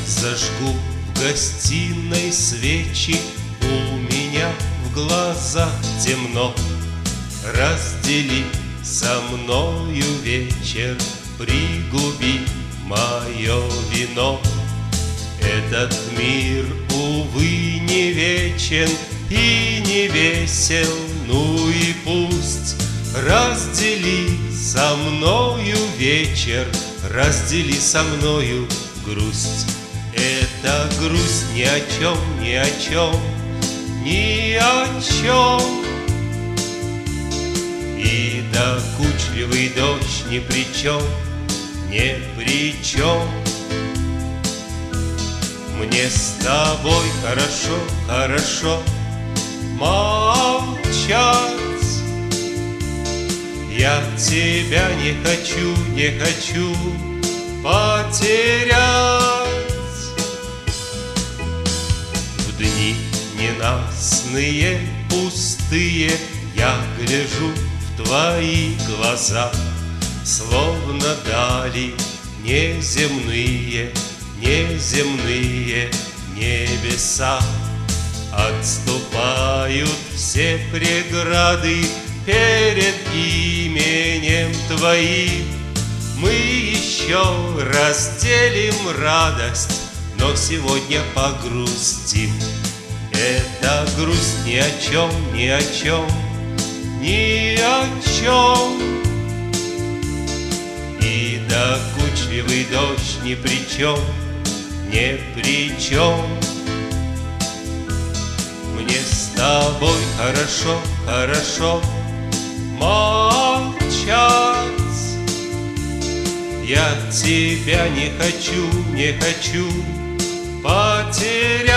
Зажгу в гостиной свечи, у меня в глазах темно. Раздели со мною вечер, пригуби мое вино. Этот мир, увы, не вечен и не весел, ну и пусть. Раздели со мною вечер, раздели со мною грусть. Эта грусть ни о чем, ни о чем, ни о чем. И докучливый дождь ни при чем, ни при чем. Мне с тобой хорошо, хорошо молчать. Я тебя не хочу, не хочу потерять. В дни ненастные, пустые, я гляжу в твои глаза, словно дали неземные, неземные небеса. Отступают все преграды перед именем твоим. Мы еще разделим радость, но сегодня погрустим. Эта грусть ни о чем, ни о чем, ни о чем. И докучливый дождь ни при чем, ни при чем. Мне с тобой хорошо, хорошо молчать. Я тебя не хочу, не хочу потерять.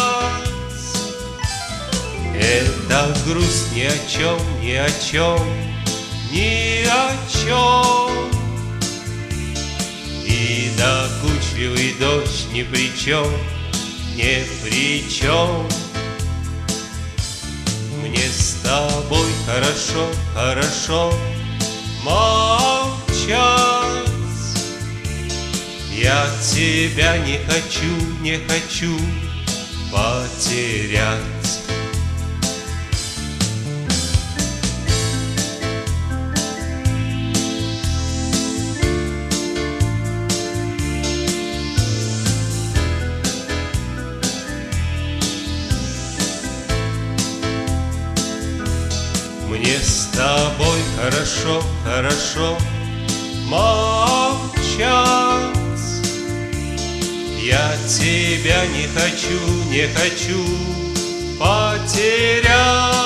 Эта грусть ни о чем, ни о чем, ни о чем. И докучливый дождь ни при чем, ни при чем. Мне с тобой хорошо, хорошо молчать. Я тебя не хочу, не хочу потерять. Мне с тобой хорошо, хорошо молчать. Я тебя не хочу, не хочу потерять.